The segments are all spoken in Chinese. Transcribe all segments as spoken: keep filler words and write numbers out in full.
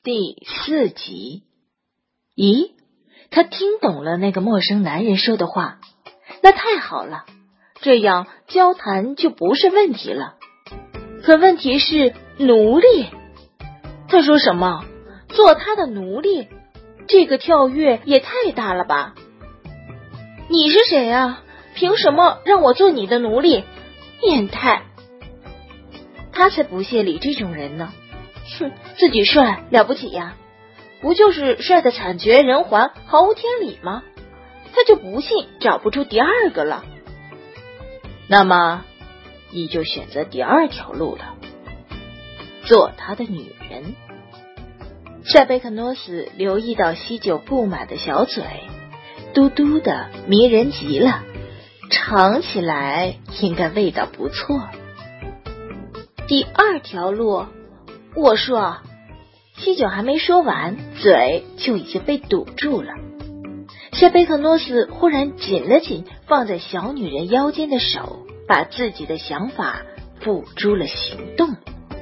第四集。咦，他听懂了那个陌生男人说的话，那太好了，这样交谈就不是问题了。可问题是奴隶，他说什么？做他的奴隶？这个跳跃也太大了吧！你是谁啊？凭什么让我做你的奴隶？变态！他才不屑理这种人呢。哼，自己帅了不起呀？不就是帅得惨绝人寰，毫无天理吗？他就不信找不出第二个了。那么你就选择第二条路了，做他的女人。塞贝克诺斯留意到西九布满的小嘴，嘟嘟的迷人极了，尝起来应该味道不错。第二条路，我说，西九还没说完，嘴就已经被堵住了。塞贝克诺斯忽然紧了紧放在小女人腰间的手，把自己的想法付诸了行动。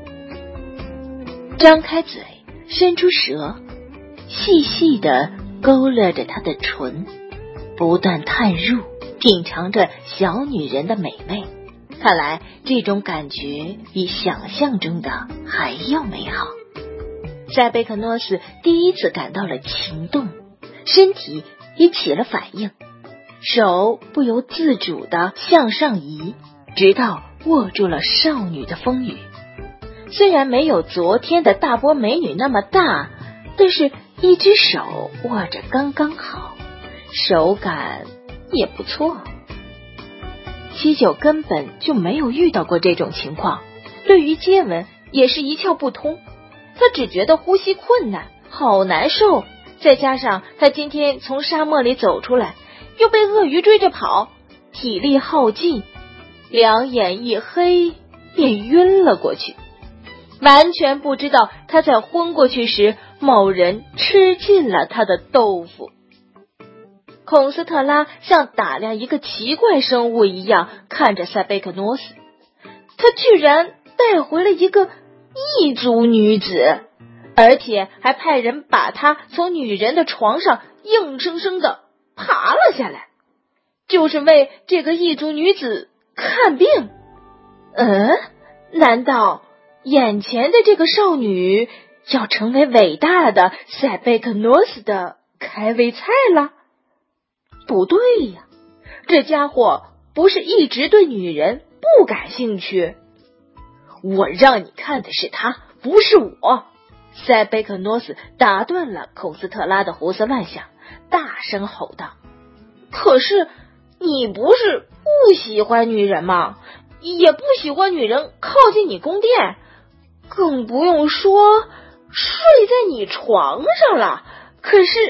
张开嘴，伸出舌，细细地勾勒着她的唇，不断探入，品尝着小女人的美味。看来这种感觉比想象中的还要美好。塞贝克诺斯第一次感到了情动，身体也起了反应，手不由自主地向上移，直到握住了少女的丰腴。虽然没有昨天的大波美女那么大，但是一只手握着刚刚好，手感也不错。西九根本就没有遇到过这种情况，对于接吻也是一窍不通。他只觉得呼吸困难，好难受，再加上他今天从沙漠里走出来，又被鳄鱼追着跑，体力耗尽，两眼一黑便晕了过去，完全不知道他在昏过去时某人吃尽了他的豆腐。孔斯特拉像打量一个奇怪生物一样看着塞贝克诺斯，他居然带回了一个异族女子，而且还派人把她从女人的床上硬生生的爬了下来，就是为这个异族女子看病。嗯，难道眼前的这个少女要成为伟大的塞贝克诺斯的开胃菜了？不对呀，这家伙不是一直对女人不感兴趣？我让你看的是他，不是我。塞贝克诺斯打断了孔斯特拉的胡思乱想，大声吼道：可是你不是不喜欢女人吗？也不喜欢女人靠近你宫殿，更不用说睡在你床上了。可是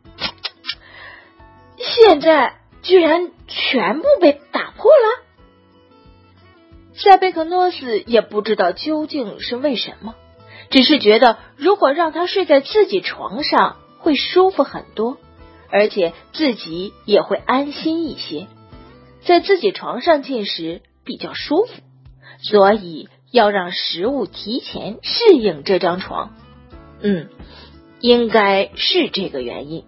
现在居然全部被打破了。塞贝克诺斯也不知道究竟是为什么，只是觉得如果让他睡在自己床上会舒服很多，而且自己也会安心一些，在自己床上进食比较舒服，所以要让食物提前适应这张床。嗯，应该是这个原因。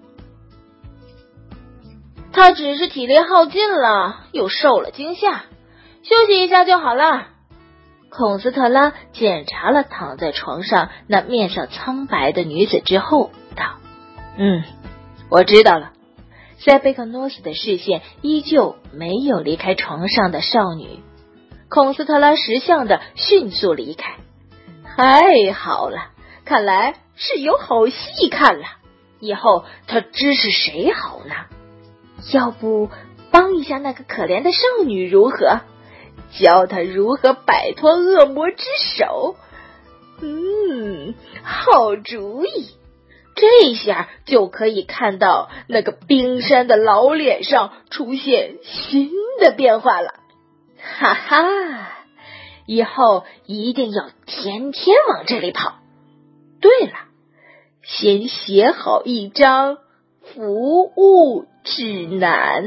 他只是体力耗尽了，又受了惊吓，休息一下就好了。孔斯特拉检查了躺在床上那面上苍白的女子之后道：嗯，我知道了。塞贝克诺斯的视线依旧没有离开床上的少女。孔斯特拉识相的迅速离开。太好了，看来是有好戏看了，以后他支持谁好呢？要不帮一下那个可怜的少女如何？教她如何摆脱恶魔之手。嗯，好主意。这下就可以看到那个冰山的老脸上出现新的变化了。哈哈，以后一定要天天往这里跑。对了，先写好一张服务指南。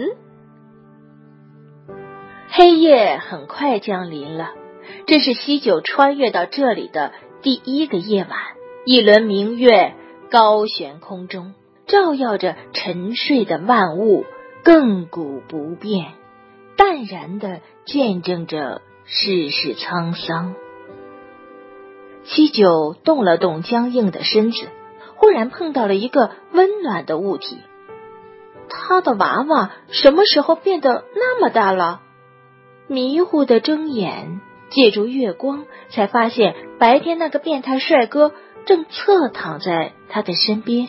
黑夜很快降临了，这是西九穿越到这里的第一个夜晚。 一轮明月高悬空中，照耀着沉睡的万物，亘古不变，淡然地见证着世事沧桑。西九动了动僵硬的身子，忽然碰到了一个温暖的物体。他的娃娃什么时候变得那么大了？迷糊的睁眼，借助月光，才发现白天那个变态帅哥正侧躺在他的身边。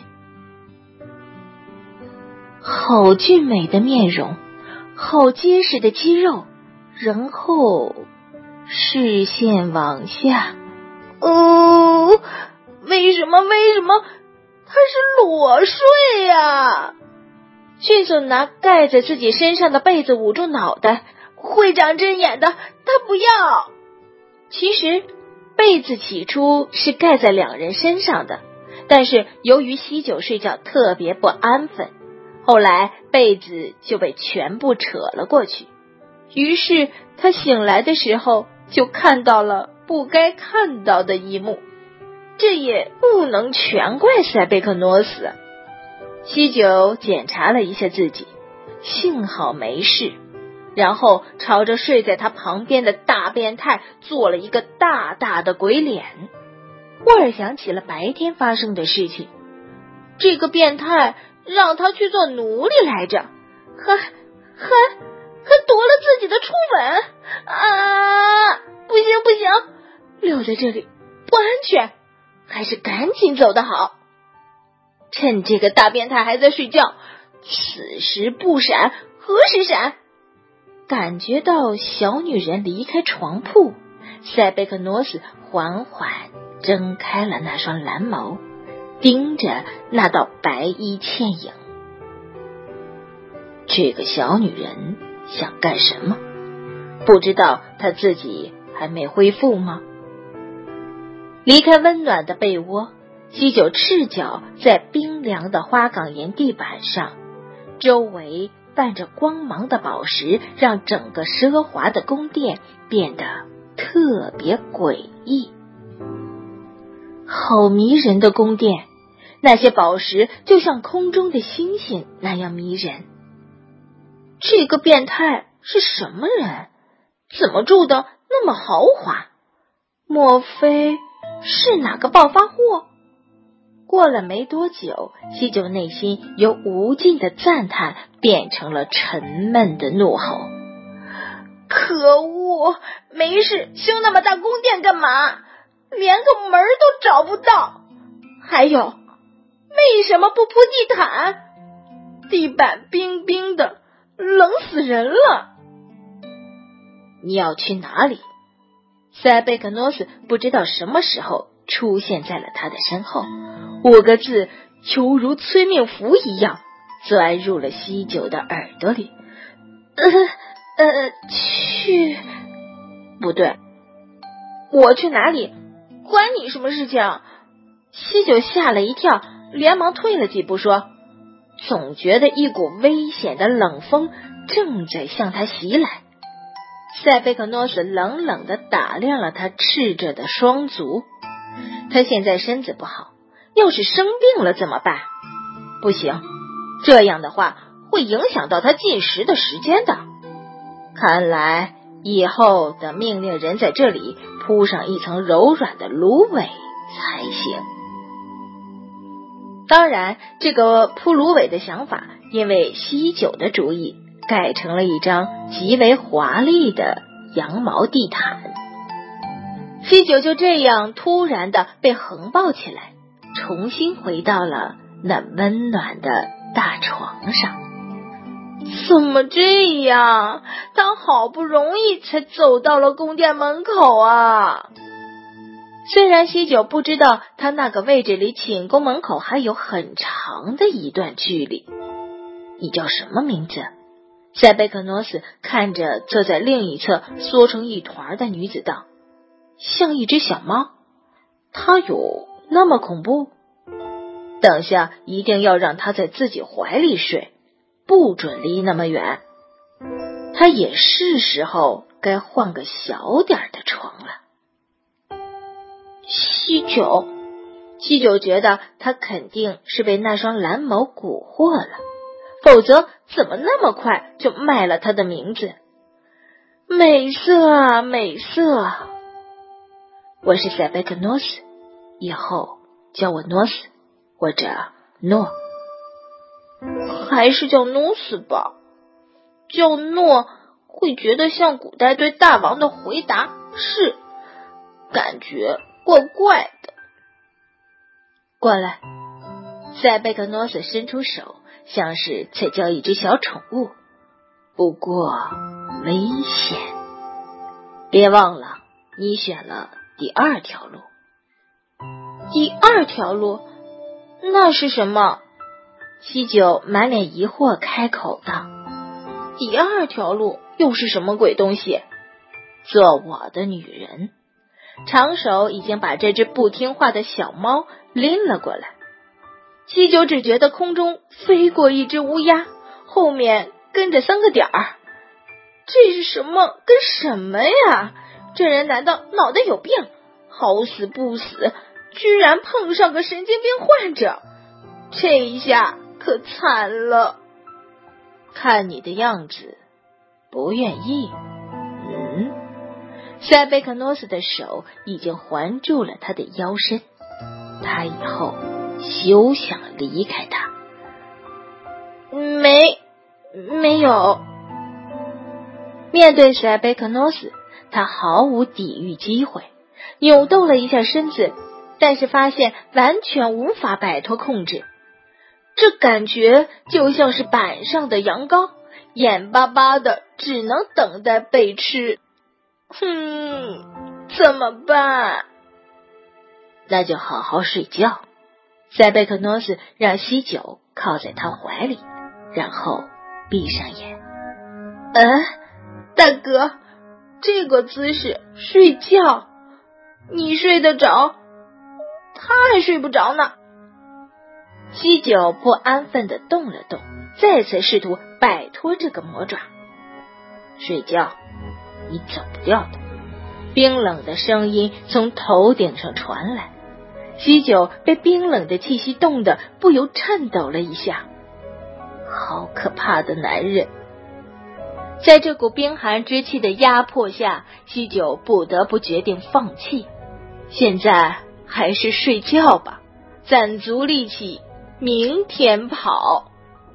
好俊美的面容，好结实的肌肉，然后视线往下，哦，为什么为什么他是裸睡呀？迅速拿盖在自己身上的被子捂住脑袋，会长睁眼的，他不要。其实被子起初是盖在两人身上的，但是由于西九睡觉特别不安分，后来被子就被全部扯了过去。于是他醒来的时候就看到了不该看到的一幕。这也不能全怪塞贝克诺斯。西九检查了一下自己，幸好没事，然后朝着睡在他旁边的大变态做了一个大大的鬼脸。忽而想起了白天发生的事情，这个变态让他去做奴隶来着，还还还夺了自己的初吻啊！不行不行，留在这里不安全，还是赶紧走得好。趁这个大变态还在睡觉，此时不闪何时闪？感觉到小女人离开床铺，塞贝克诺斯缓缓睁开了那双蓝眸，盯着那道白衣倩影。这个小女人想干什么？不知道她自己还没恢复吗？离开温暖的被窝，西九赤脚在冰凉的花岗岩地板上，周围泛着光芒的宝石让整个奢华的宫殿变得特别诡异。好迷人的宫殿，那些宝石就像空中的星星那样迷人。这个变态是什么人？怎么住的那么豪华？莫非是哪个暴发户？过了没多久，西九内心由无尽的赞叹变成了沉闷的怒吼。可恶，没事修那么大宫殿干嘛？连个门都找不到。还有，为什么不铺地毯？地板冰冰的，冷死人了。你要去哪里？塞贝克诺斯不知道什么时候出现在了他的身后，五个字犹如催命符一样钻入了西九的耳朵里。呃呃，去……不对，我去哪里？关你什么事情？西九吓了一跳，连忙退了几步说，总觉得一股危险的冷风正在向他袭来。塞贝克诺斯冷冷地打量了他赤着的双足，他现在身子不好，要是生病了怎么办？不行，这样的话会影响到他进食的时间的。看来以后得命令人在这里铺上一层柔软的芦苇才行。当然，这个铺芦苇的想法因为西九的主意改成了一张极为华丽的羊毛地毯。西九就这样突然的被横抱起来，重新回到了那温暖的大床上。怎么这样？他好不容易才走到了宫殿门口啊！虽然西九不知道他那个位置离寝宫门口还有很长的一段距离。你叫什么名字？塞贝克诺斯看着坐在另一侧缩成一团的女子道，像一只小猫。她有那么恐怖？等下一定要让她在自己怀里睡，不准离那么远。她也是时候该换个小点的床了。西九， 西九觉得他肯定是被那双蓝眸蛊惑了，否则怎么那么快就卖了他的名字？美色啊，美色啊！我是塞贝克诺斯，以后叫我诺斯或者诺。还是叫诺斯吧，叫诺会觉得像古代对大王的回答是，感觉怪怪的。过来，塞贝克诺斯伸出手，像是在叫一只小宠物，不过危险。别忘了，你选了第二条路。第二条路？那是什么？西九满脸疑惑开口道：第二条路又是什么鬼东西？做我的女人。长手已经把这只不听话的小猫拎了过来。西九只觉得空中飞过一只乌鸦，后面跟着三个点儿。这是什么跟什么呀？这人难道脑袋有病？好死不死，居然碰上个神经病患者，这一下可惨了。看你的样子不愿意。嗯，塞贝克诺斯的手已经环住了他的腰身，他以后休想离开他。没没有。面对塞贝克诺斯，他毫无抵御机会，扭动了一下身子，但是发现完全无法摆脱控制。这感觉就像是板上的羊羔，眼巴巴的只能等待被吃。哼，怎么办？那就好好睡觉。塞贝克诺斯让西九靠在他怀里，然后闭上眼。嗯，大哥，这个姿势睡觉，你睡得着？他还睡不着呢。西九不安分地动了动，再次试图摆脱这个魔爪。睡觉，你走不掉的。冰冷的声音从头顶上传来，西九被冰冷的气息冻得不由颤抖了一下。好可怕的男人！在这股冰寒之气的压迫下，西九不得不决定放弃。现在还是睡觉吧，攒足力气，明天跑。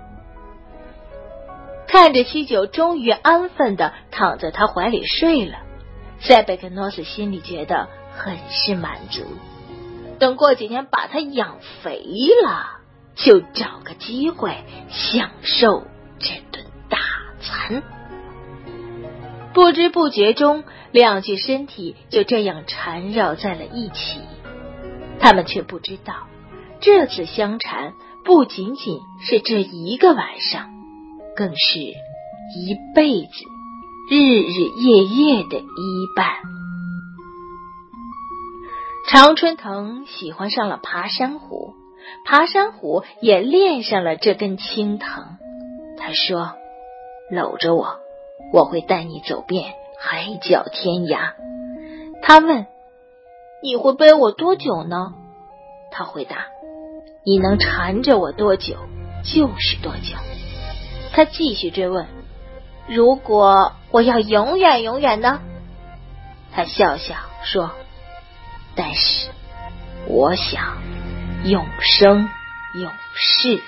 看着西九终于安分地躺在他怀里睡了，塞贝克诺斯心里觉得很是满足。等过几天把他养肥了，就找个机会享受这顿大餐。不知不觉中，两具身体就这样缠绕在了一起。他们却不知道，这次相缠不仅仅是这一个晚上，更是一辈子，日日夜夜的依伴。常春藤喜欢上了爬山虎，爬山虎也恋上了这根青藤。他说：搂着我，我会带你走遍海角天涯。他问：你会背我多久呢？他回答：你能缠着我多久就是多久。他继续追问：如果我要永远永远呢？他笑笑说：但是我想永生永世。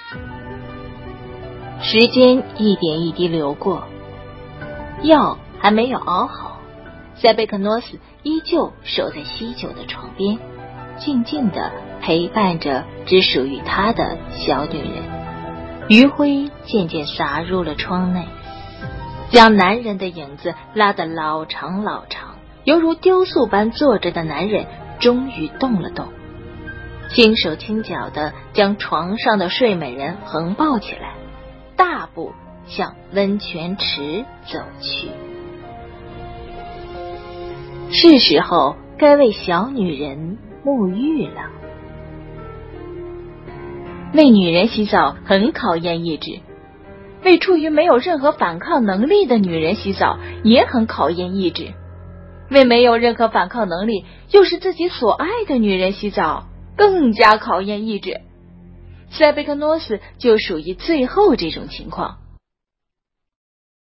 时间一点一滴流过，药还没有熬好，塞贝克诺斯依旧守在西九的床边，静静地陪伴着只属于他的小女人。余晖渐渐洒入了窗内，将男人的影子拉得老长老长，犹如雕塑般坐着的男人终于动了动，轻手轻脚地将床上的睡美人横抱起来，大步向温泉池走去。是时候该为小女人沐浴了。为女人洗澡很考验意志，为处于没有任何反抗能力的女人洗澡也很考验意志，为没有任何反抗能力又是自己所爱的女人洗澡更加考验意志。塞贝克诺斯就属于最后这种情况。